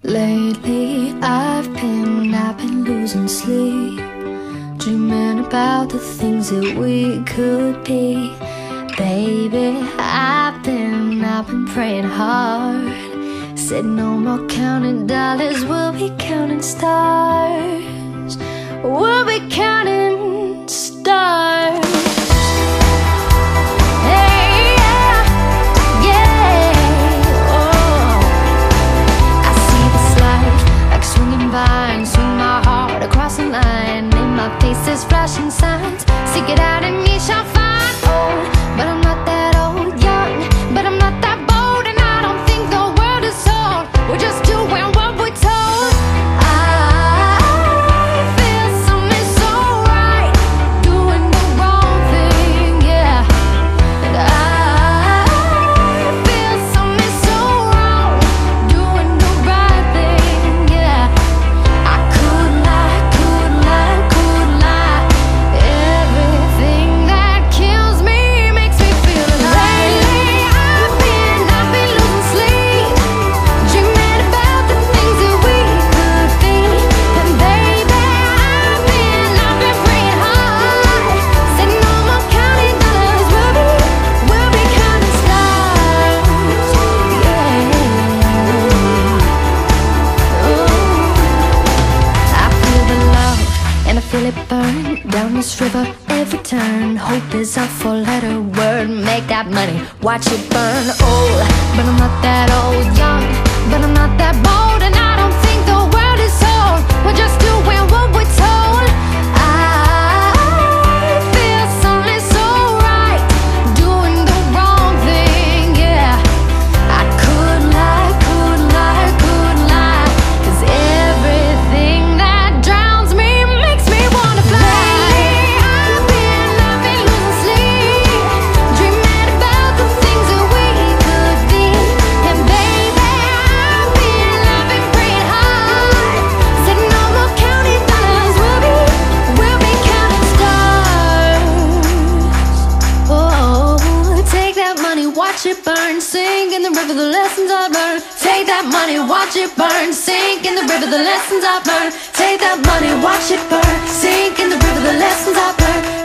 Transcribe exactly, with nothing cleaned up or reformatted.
Lately I've been, I've been losing sleep, dreaming about the things that we could be. Baby, I've been, I've been praying hard. Said no more counting dollars, we'll be counting stars. We'll be counting stars. Faces flashing signs, seek it out and ye shall find. Old, but I'm not that old. Young, but I'm not that bold. And I don't think the world is sold. We're just doing what we're told. I feel something so right, doing the wrong thing, yeah. And I feel something so wrong, doing the right thing, yeah. I could lie, could lie, could lie. Everything that kills me makes me feel alive. Lately I've been, I've been losing sleep, dreaming about the things that we could be. And baby, I've been, I've been praying hard. Said no more counting dollars, we'll be, we'll be counting stars, yeah. Ooh. I feel the love and I feel it burn down this river every turn. Hope is a four-letter word. Make that money, watch it burn. Old, but I'm not that old. Young, but I'm not that bold. And I don't think the world is sold. We're just doing what we're told. I feel something so right, doing the wrong thing, yeah. I could lie, could lie, could lie. 'Cause everything that drowns me makes me wanna fly. Lately I've been, I've been losing sleep, dreaming about the things that we could be. And baby, I've been, I've been praying hard. Said no more counting dollars, we'll be, we'll be counting stars. Oh, take that money, watch it burn, sink in the river, the lessons I learned. Take that money, watch it burn, sink in the river, the lessons I learned. Take that money, watch it burn, sink in the river, the lessons I learned.